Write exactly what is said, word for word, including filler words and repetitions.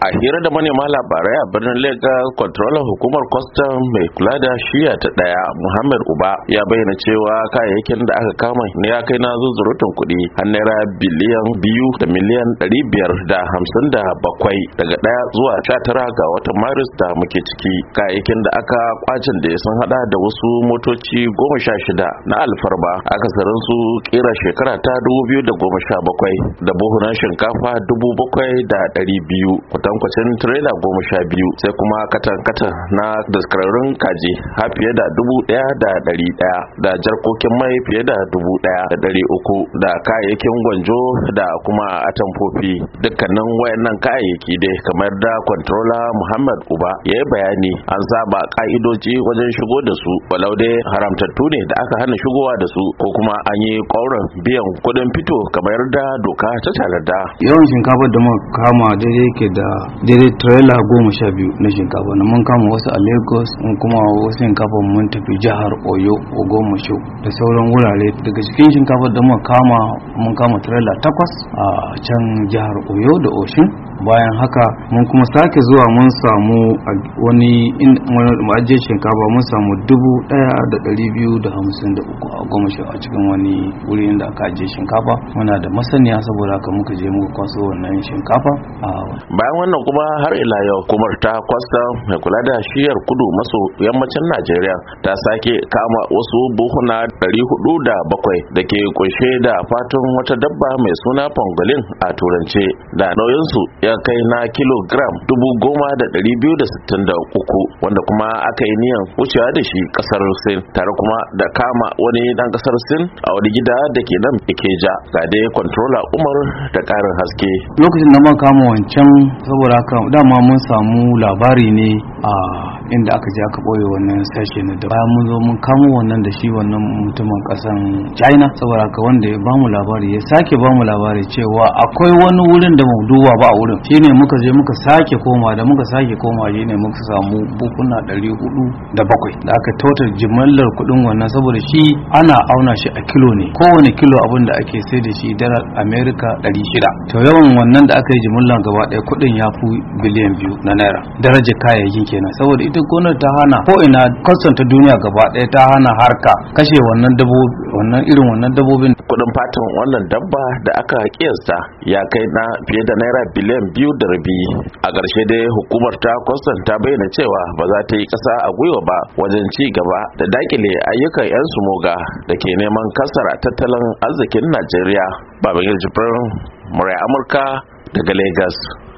a hira da manema labarai a birnin Lagos, controller hukumar custom mai kula da shiya ta daya Muhammad Uba ya bayyana cewa kayayyakin da aka kama ne ya kai na zuzurutun kuɗi har naira biliyan biyu da miliyan ɗari biyar da hamsin da bakwai daga ɗaya zuwa sha tara ga watan Maris da muke ciki. Kayayyakin da aka kwacin da sun hada da wasu motoci goma sha shida na alfarba akasarin su kera shekara ta dubu biyu da goma sha bakwai da buhunan shinkafa dubu bakwai da ɗari biyu kwatankwacin tirela goma sha biyu sai kuma katan-katan na daskararrun kaji har fiye da dubu ɗaya da ɗari ɗaya da jarkokin mai fiye da dubu ɗaya da ɗari uku da kayayyakin gwanjo da kuma atamfofi. Dukkanin wayannan kayayyaki dai kamar da controller Muhammad Uba ya yi bayani an saba ka'idoji wajen shigo da su walau dai haramtattu ne da aka hana shigowa da su ko kuma an yi ƙaurin biyan kuɗin fito kamar da doka ta tanada. Yawan shinkafa da muka kama daidai yake da daidai trailer goma sha biyu na shinkafa na mun kama wasu a Lagos, mun kuma wasu shinkafa mun tafi jihar Oyo, Ogbomoso da sauran wurare. Daga cikin shinkafa da muka kama mun kama trailer takwas a can jihar Oyo da Osun. Bayan haka mun kuma sake zuwa mun samu wani ma'ajiyar shinkafa mun samu dubu daya da dari biyu da hamsin da uku a goma sha a cikin wani wuri inda aka ajiye shinkafa. Muna da masaniya saboda haka muka je muka kwaso wannan shinkafa. Bayan wannan kuma har ila yau hukumar ta kwasta mai kula da shiyar kudu maso yammacin Najeriya ta sake kama wasu buhuna dari hudu da bakwai da ke kunshe da fatun wata dabba mai suna pangolin a turance da nauyinsu ya kai na kilogram dubu goma da dari biyu da sittin da uku wanda kuma aka yi niyan wucewa da shi kasar Sin tare kuma da kama wani dan kasar Sin a wani gida da ke nan Ikeja. Ga dai controller Umar da karin haske. Lokacin da muka kama wancan saboda haka dama mun samu labari ne a inda aka je aka boye wannan sashe na da bayan mun zo mun kamo wannan da shi wannan mutumin kasan China saboda haka wanda ya bamu labari ya sake bamu labari cewa akwai wani wurin da mu duba ba a wurin shine muka je muka sake koma da muka sake koma shine muka samu bukuna ɗari hudu da bakwai da aka total jimallar kudin wannan saboda shi ana auna shi a kilo ne kowane kilo abin da ake sai da shi dala America ɗari shida to yawan wannan da aka yi jimillar gaba ɗaya kudin ya fi biliyan biyu na naira darajar kayayyakin kenan saboda ita gonar ta hana ko ina kwastan ta duniya gaba ɗaya ta hana harka kashe wannan dabbobi wannan irin wannan dabbobin. Kudin fatan wannan dabba da aka kiyasta ya kai na fiye da naira biliyan biyu da rabi. A ƙarshe dai hukumar ta kwastan ta bayyana cewa ba za ta yi ƙasa a gwiwa ba wajen ci gaba da dakile ayyukan 'yan sumoga da ke neman kasara tattalin arzikin Najeriya. Babangida Jibrin, Murai Amurka daga Lagos.